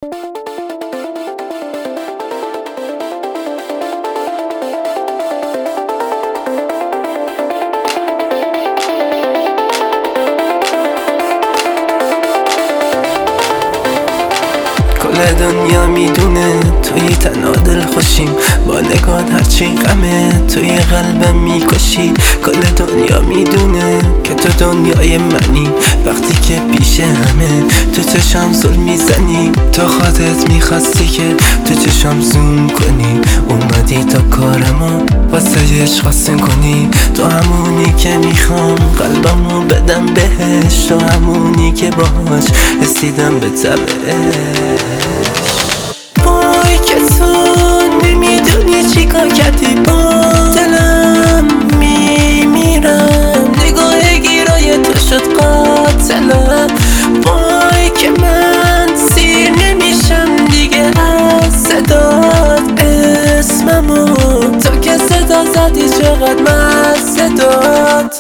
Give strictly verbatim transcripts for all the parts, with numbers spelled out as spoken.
کل دنیا میدونه توی تنها دل خوشیم، با نگات هرچی غمه توی قلبم میکشی. کل دنیا میدونه که تو دنیای منی، وقتی که پیش همه تو چشم زل میزنی. تو خودت میخواستی که تو چشم زوم کنی، اومدی تا کارمو واسه عشق آسون کنی. تو همونی که میخوام قلبمو بدم بهش، تو همونی که باهاش رسیدم به تبعش. وای که تو نمیدونی چی کار کردی با دلم، میمیرم نگاه گیرای تو شد قاتلم. وای که من سیر نمیشم دیگه از صدات، اسممو تو که صدا زدی چقدر من صدات.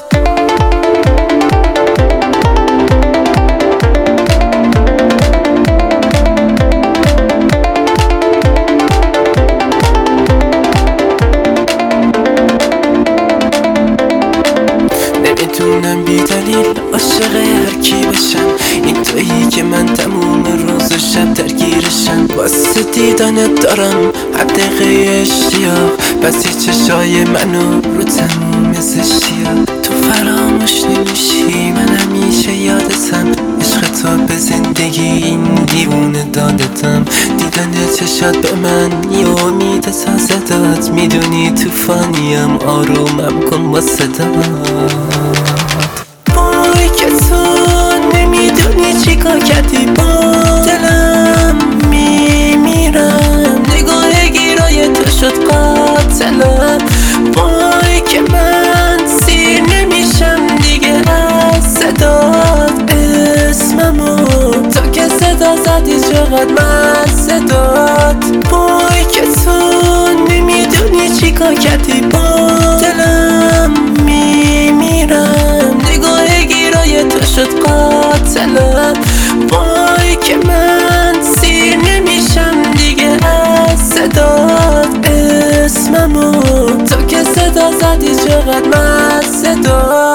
نمیتونم بی دلیل عاشق هر کی بشم، این تویی که من تموم روز و شب درگیرشم. واسه دیدنت دارم هر دقیقه اشتیاق، بسی چشای منو رو تموم زشتیاق. تو فراموش نمیشی من همیشه یادتم، عشق تو به زندگی این دیوونه دادتم. دیدن چشات به من یه امید تازه داد، میدونی تو فانیم آرومم کن با صدات. وای که تو نمیدونی چی کار کردی با دلم، میمیرم نگاه گیرای تو شد قاتلم. وای که من سیر نمیشم دیگه از صدات، اسممو تو که صدا زدی چقدر من صدات. وای که تو نمیدونی چی کار کردی با دلم، میمیرم نگاه گیرای تو شد قاتلم. وای که من سیر نمیشم دیگه از صدات، اسممو تو که صدا زدی چقدر من صدات.